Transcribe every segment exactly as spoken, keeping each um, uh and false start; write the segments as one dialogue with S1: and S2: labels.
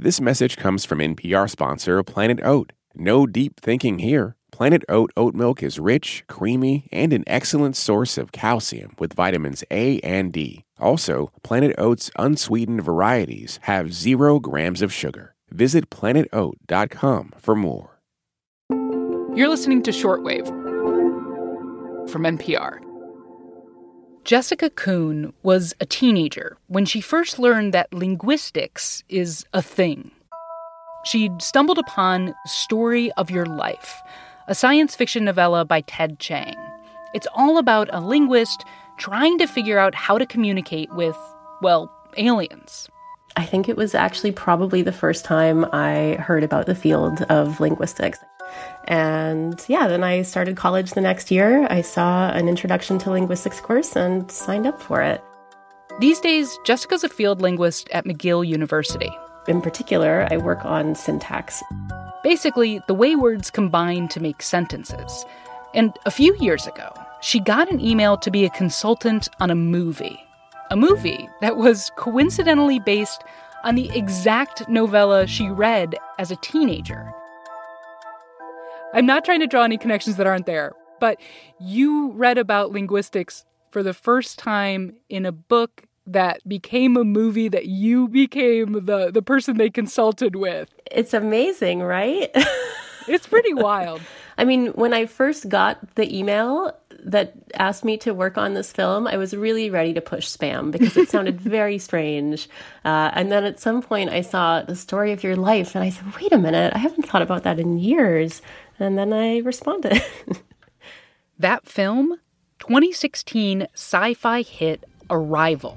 S1: This message comes from N P R sponsor Planet Oat. No deep thinking here. Planet Oat oat milk is rich, creamy, and an excellent source of calcium with vitamins A and D. Also, Planet Oat's unsweetened varieties have zero grams of sugar. Visit planet oat dot com for more.
S2: You're listening to Shortwave from N P R. Jessica Kuhn was a teenager when she first learned that linguistics is a thing. She'd stumbled upon Story of Your Life, a science fiction novella by Ted Chiang. It's all about a linguist trying to figure out how to communicate with, well, aliens.
S3: I think it was actually probably the first time I heard about the field of linguistics. And yeah, then I started college the next year. I saw an introduction to linguistics course and signed up for it.
S2: These days, Jessica's a field linguist at McGill University.
S3: In particular, I work on syntax.
S2: Basically, the way words combine to make sentences. And a few years ago, she got an email to be a consultant on a movie. A movie that was coincidentally based on the exact novella she read as a teenager. I'm not trying to draw any connections that aren't there, but you read about linguistics for the first time in a book that became a movie that you became the, the person they consulted with.
S3: It's amazing, right?
S2: It's pretty wild.
S3: I mean, when I first got the email that asked me to work on this film, I was really ready to push spam because it sounded very strange. Uh, and then at some point I saw The Story of Your Life and I said, wait a minute, I haven't thought about that in years. And then I responded.
S2: That film, twenty sixteen sci-fi hit Arrival.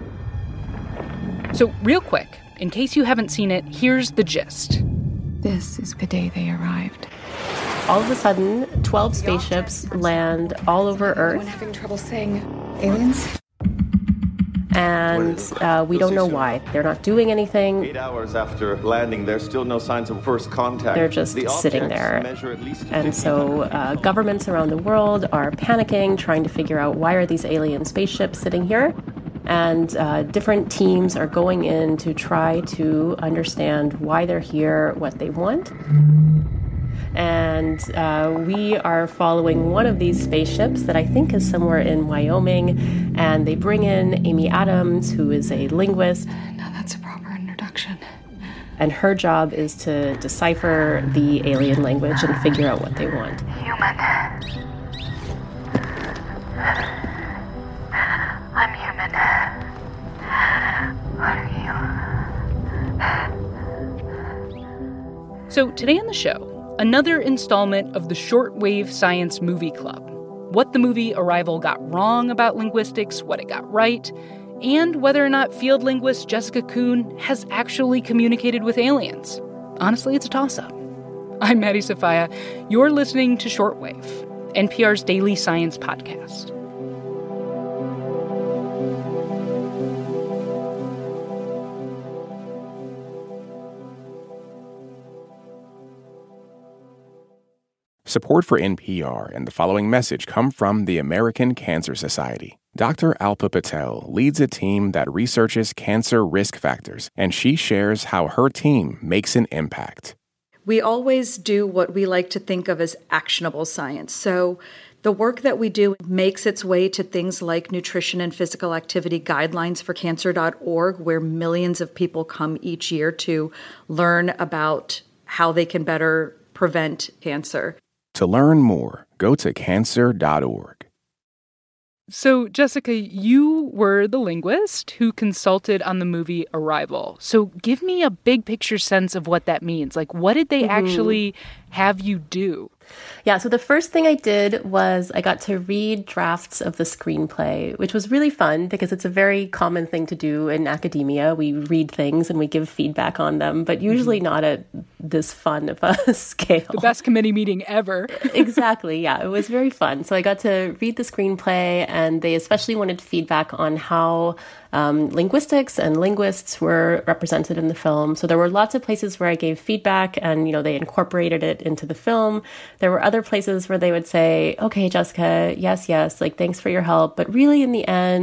S2: So real quick, in case you haven't seen it, here's the gist.
S4: This is the day they arrived.
S3: All of a sudden, twelve spaceships land all over Earth.
S4: Anyone having trouble saying aliens?
S3: And uh, we don't know why. They're not doing anything.
S5: Eight hours after landing, there's still no signs of first contact.
S3: They're just the sitting there. And so uh, governments around the world are panicking, trying to figure out why are these alien spaceships sitting here. And uh, different teams are going in to try to understand why they're here, what they want. And uh, we are following one of these spaceships that I think is somewhere in Wyoming. And they bring in Amy Adams, who is a linguist.
S4: Now that's a proper introduction.
S3: And her job is to decipher the alien language and figure out what they want.
S6: Human. I'm human. What
S2: are you? So today on the show, another installment of the Shortwave Science Movie Club. What the movie Arrival got wrong about linguistics, what it got right, and whether or not field linguist Jessica Kuhn has actually communicated with aliens. Honestly, it's a toss-up. I'm Maddie Sofia. You're listening to Shortwave, N P R's daily science podcast.
S1: Support for N P R and the following message come from the American Cancer Society. Doctor Alpa Patel leads a team that researches cancer risk factors, and she shares how her team makes an impact.
S7: We always do what we like to think of as actionable science. So the work that we do makes its way to things like nutrition and physical activity guidelines for cancer dot org, where millions of people come each year to learn about how they can better prevent cancer.
S1: To learn more, go to cancer dot org.
S2: So, Jessica, you were the linguist who consulted on the movie Arrival. So give me a big picture sense of what that means. Like, what did they mm-hmm. actually have you do?
S3: Yeah, so the first thing I did was I got to read drafts of the screenplay, which was really fun because it's a very common thing to do in academia. We read things and we give feedback on them, but usually mm-hmm. not at this fun of a scale.
S2: The best committee meeting ever.
S3: Exactly, yeah. It was very fun. So I got to read the screenplay, and they especially wanted feedback on how Um, linguistics and linguists were represented in the film. So there were lots of places where I gave feedback and, you know, they incorporated it into the film. There were other places where they would say, okay, Jessica, yes, yes, like, thanks for your help. But really, in the end,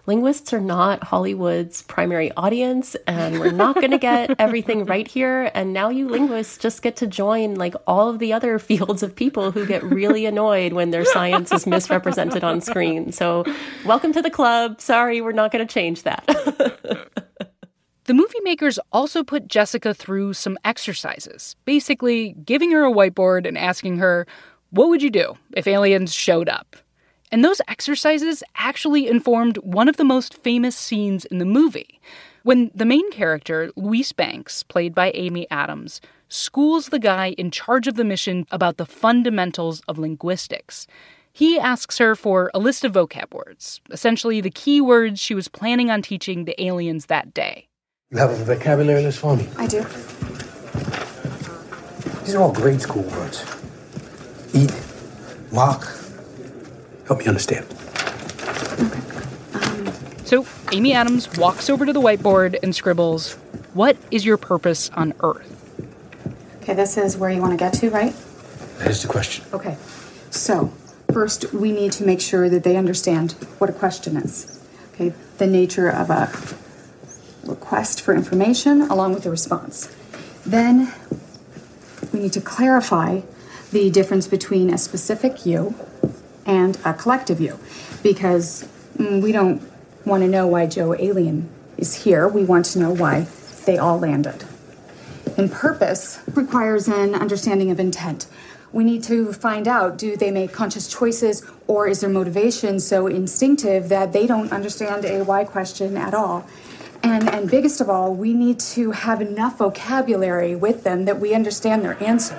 S3: linguists are not Hollywood's primary audience, and we're not going to get everything right here. And now you linguists just get to join like all of the other fields of people who get really annoyed when their science is misrepresented on screen. So welcome to the club. Sorry, we're not going to change that.
S2: The movie makers also put Jessica through some exercises, basically giving her a whiteboard and asking her, what would you do if aliens showed up? And those exercises actually informed one of the most famous scenes in the movie, when the main character, Louise Banks, played by Amy Adams, schools the guy in charge of the mission about the fundamentals of linguistics. He asks her for a list of vocab words, essentially the key words she was planning on teaching the aliens that day.
S6: You have a vocabulary list for me?
S4: I do.
S6: These are all grade school words. Eat, walk. Help me understand.
S4: Okay. Um,
S2: so Amy Adams walks over to the whiteboard and scribbles, what is your purpose on Earth?
S4: okay, this is where you want to get to, right?
S6: That is the question.
S4: Okay. So, first, we need to make sure that they understand what a question is. Okay, the nature of a request for information along with the response. Then we need to clarify the difference between a specific you and a collective you, because mm, we don't want to know why Joe Alien is here. We want to know why they all landed. And purpose requires an understanding of intent. We need to find out, do they make conscious choices, or is their motivation so instinctive that they don't understand a why question at all? And, and biggest of all, we need to have enough vocabulary with them that we understand their answer.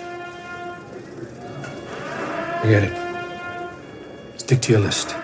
S6: I get it. Stick to your list.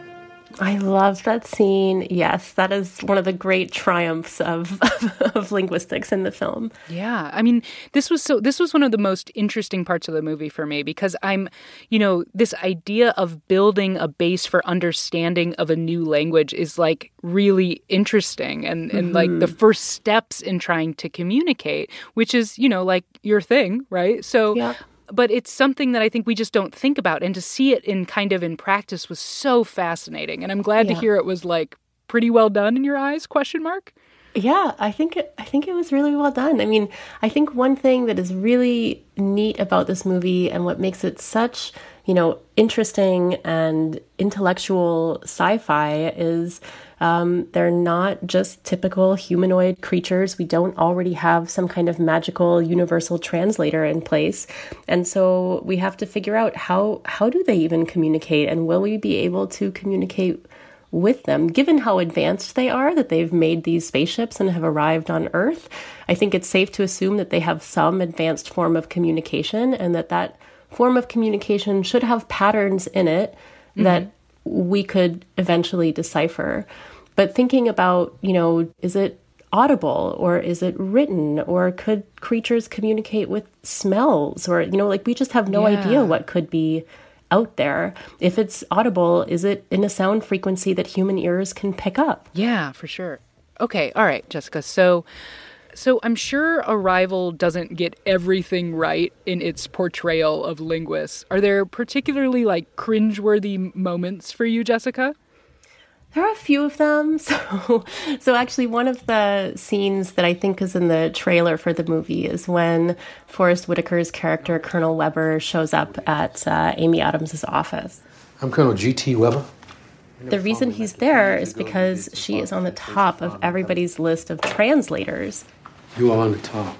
S3: I love that scene. Yes, that is one of the great triumphs of, of linguistics in the film.
S2: Yeah. I mean, this was so this was one of the most interesting parts of the movie for me, because I'm, you know, this idea of building a base for understanding of a new language is like really interesting and, and mm-hmm. like the first steps in trying to communicate, which is, you know, like your thing, right? So
S3: yeah.
S2: But it's something that I think we just don't think about. And to see it in kind of in practice was so fascinating. And I'm glad
S3: yeah.
S2: to hear it was like pretty well done in your eyes, question mark?
S3: Yeah, I think it, I think it was really well done. I mean, I think one thing that is really neat about this movie and what makes it such, you know, interesting and intellectual sci-fi is um, they're not just typical humanoid creatures. We don't already have some kind of magical universal translator in place. And so we have to figure out how, how do they even communicate, and will we be able to communicate with them, given how advanced they are, that they've made these spaceships and have arrived on Earth. I think it's safe to assume that they have some advanced form of communication, and that that form of communication should have patterns in it mm-hmm. that we could eventually decipher. But thinking about, you know, is it audible, or is it written, or could creatures communicate with smells, or, you know, like we just have no
S2: yeah.
S3: idea what could be out there. If it's audible, is it in a sound frequency that human ears can pick up?
S2: Yeah, for sure. Okay, all right, Jessica. So so I'm sure Arrival doesn't get everything right in its portrayal of linguists. Are there particularly like cringeworthy moments for you, Jessica?
S3: There are a few of them. So, so actually one of the scenes that I think is in the trailer for the movie is when Forrest Whitaker's character, Colonel Weber, shows up at uh, Amy Adams' office.
S6: I'm Colonel G T Weber.
S3: The reason he's there is because she is on the top of everybody's list of translators.
S6: You are on the top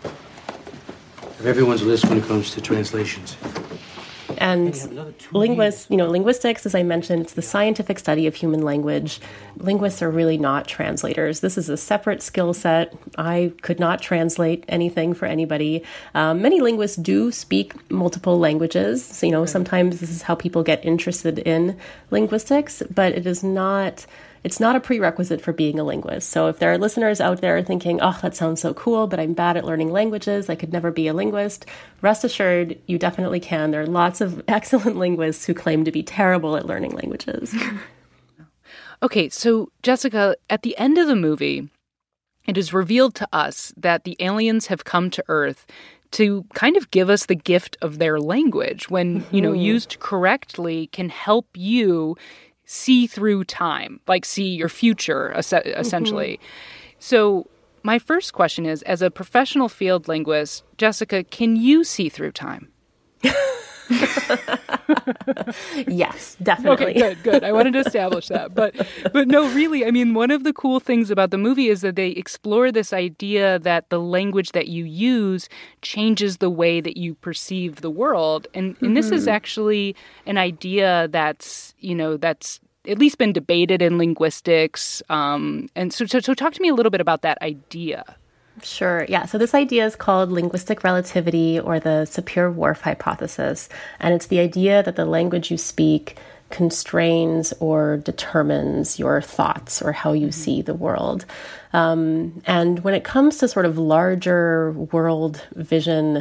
S6: of everyone's list when it comes to translations.
S3: And linguists, you know, linguistics, as I mentioned, it's the scientific study of human language. Linguists are really not translators. This is a separate skill set. I could not translate anything for anybody. Um, many linguists do speak multiple languages. So, you know, sometimes this is how people get interested in linguistics, but it is not... It's not a prerequisite for being a linguist. So if there are listeners out there thinking, oh, that sounds so cool, but I'm bad at learning languages, I could never be a linguist, rest assured, you definitely can. There are lots of excellent linguists who claim to be terrible at learning languages.
S2: Okay, so Jessica, at the end of the movie, it is revealed to us that the aliens have come to Earth to kind of give us the gift of their language when, mm-hmm. you know, used correctly can help you see through time, like see your future, essentially. Mm-hmm. So my first question is, as a professional field linguist, Jessica, can you see through time?
S3: Yes, definitely.
S2: Okay, good, good. I wanted to establish that. But but no, really, I mean, one of the cool things about the movie is that they explore this idea that the language that you use changes the way that you perceive the world. And, and mm-hmm. this is actually an idea that's, you know, that's at least been debated in linguistics. Um, and so, so, so talk to me a little bit about that idea.
S3: Sure. Yeah. So this idea is called linguistic relativity, or the Sapir-Whorf hypothesis. And it's the idea that the language you speak constrains or determines your thoughts or how you see the world. Um, and when it comes to sort of larger world vision,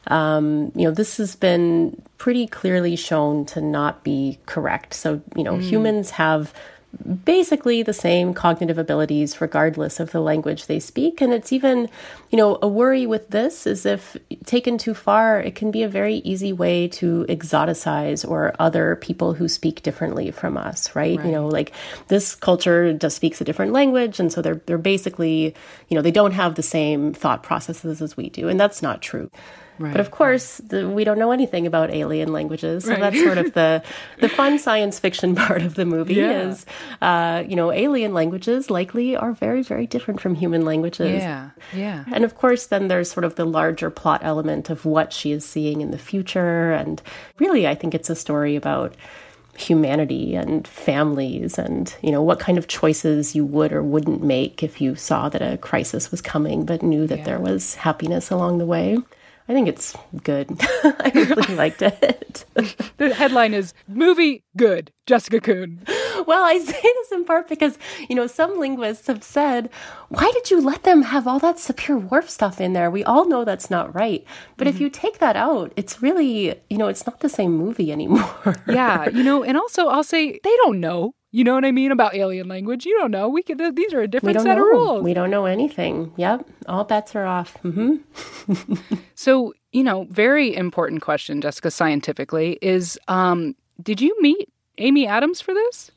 S3: um, you know, this has been pretty clearly shown to not be correct. So, you know, mm. humans have basically the same cognitive abilities regardless of the language they speak. And it's even, you know, a worry with this is if taken too far, it can be a very easy way to exoticize or other people who speak differently from us, right? right? You know, like this culture just speaks a different language. And so they're, they're basically, you know, they don't have the same thought processes as we do. And that's not true. Right. But of course, the, we don't know anything about alien languages. So right. that's sort of the, the fun science fiction part of the movie yeah. is, uh, you know, alien languages likely are very, very different from human languages.
S2: Yeah, yeah.
S3: And of course, then there's sort of the larger plot element of what she is seeing in the future. And really, I think it's a story about humanity and families and, you know, what kind of choices you would or wouldn't make if you saw that a crisis was coming, but knew that yeah. there was happiness along the way. I think it's good. I really liked it.
S2: The headline is, movie good, Jessica Kuhn.
S3: Well, I say this in part because, you know, some linguists have said, why did you let them have all that Sapir-Whorf stuff in there? We all know that's not right. But mm-hmm. if you take that out, it's really, you know, it's not the same movie anymore.
S2: Yeah, you know, and also I'll say they don't know. You know what I mean about alien language? You don't know. We could. These are a different set
S3: know.
S2: of rules.
S3: We don't know anything. Yep. All bets are off. Mm-hmm.
S2: So, you know, very important question, Jessica, scientifically, is um, did you meet Amy Adams for this?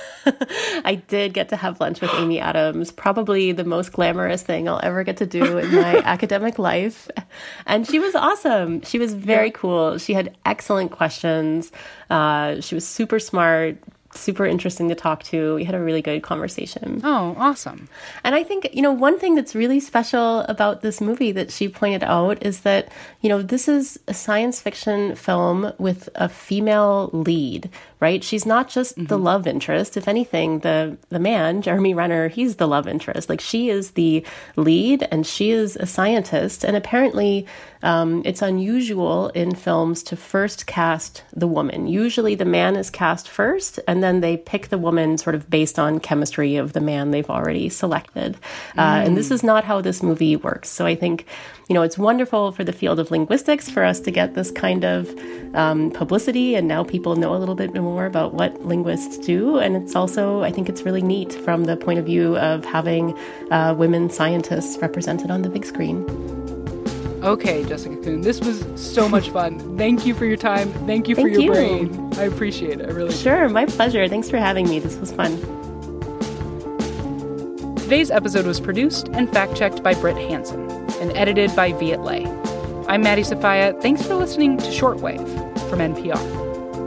S3: I did get to have lunch with Amy Adams, probably the most glamorous thing I'll ever get to do in my academic life. And she was awesome. She was very yeah. cool. She had excellent questions. Uh, she was super smart, super interesting to talk to. We had a really good conversation.
S2: Oh, awesome.
S3: And I think, you know, one thing that's really special about this movie that she pointed out is that, you know, this is a science fiction film with a female lead, right? She's not just mm-hmm. the love interest. If anything, the the man, Jeremy Renner, he's the love interest. Like, she is the lead and she is a scientist. And apparently um, it's unusual in films to first cast the woman. Usually the man is cast first, and then they pick the woman sort of based on chemistry of the man they've already selected. Uh, mm. And this is not how this movie works. So I think, you know, it's wonderful for the field of linguistics for us to get this kind of um, publicity, and now people know a little bit more about what linguists do. And it's also, I think it's really neat from the point of view of having uh, women scientists represented on the big screen.
S2: Okay, Jessica Kuhn, this was so much fun. Thank you for your time. Thank you for
S3: Thank
S2: your
S3: you.
S2: brain. I appreciate it. I really
S3: Sure, do. My pleasure. Thanks for having me. This was fun.
S2: Today's episode was produced and fact-checked by Britt Hansen and edited by Viet Le. I'm Maddie Sofia. Thanks for listening to Shortwave from N P R.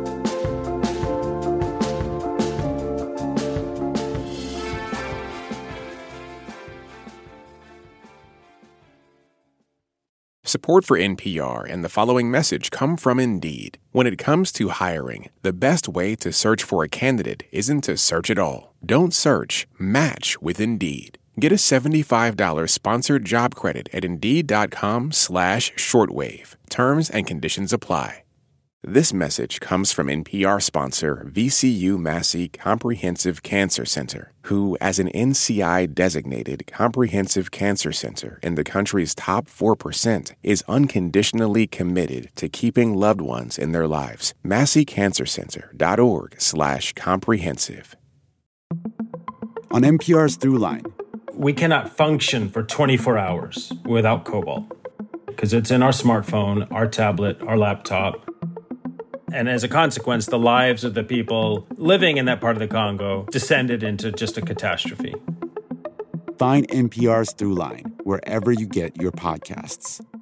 S1: Support for N P R and the following message come from Indeed. When it comes to hiring, the best way to search for a candidate isn't to search at all. Don't search, match with Indeed. Get a seventy-five dollars sponsored job credit at Indeed.com slash shortwave. Terms and conditions apply. This message comes from N P R sponsor V C U Massey Comprehensive Cancer Center, who, as an N C I-designated comprehensive cancer center in the country's top four percent, is unconditionally committed to keeping loved ones in their lives. Massey Cancer Center dot org slash comprehensive.
S8: On N P R's Throughline,
S9: we cannot function for twenty-four hours without Cobalt, because it's in our smartphone, our tablet, our laptop. And as a consequence, the lives of the people living in that part of the Congo descended into just a catastrophe.
S8: Find N P R's Throughline wherever you get your podcasts.